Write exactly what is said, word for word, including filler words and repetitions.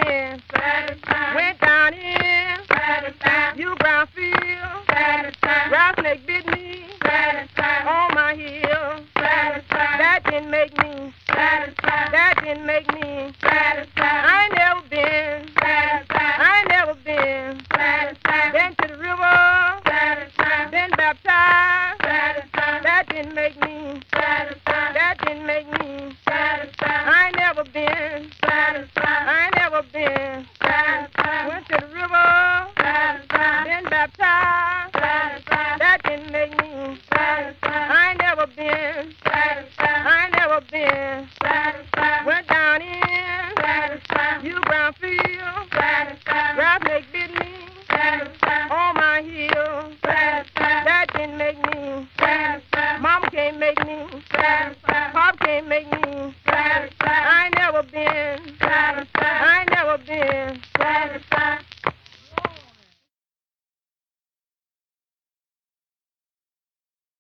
been satisfied. Went down in satisfied. You ground field satisfied. Rattlesnake bit me satisfied. On my heel satisfied. That didn't make me satisfied. That didn't make me satisfied. I ain't never been satisfied. I ain't never been satisfied. Been to the river satisfied. Been baptized satisfied. That didn't make me satisfied. That didn't make me satisfied. I ain't never been satisfied. I ain't never been satisfied. Went to the river satisfied. Been baptized satisfied. That didn't make me satisfied. I ain't never been satisfied. I ain't never been satisfied. Went down in satisfied. You ground field satisfied. Rattlesnake bit me satisfied. On my heel satisfied. That didn't make me satisfied. Mama can't make me satisfied. Pop can't make me satisfied. I ain't never been satisfied. I ain't never been satisfied.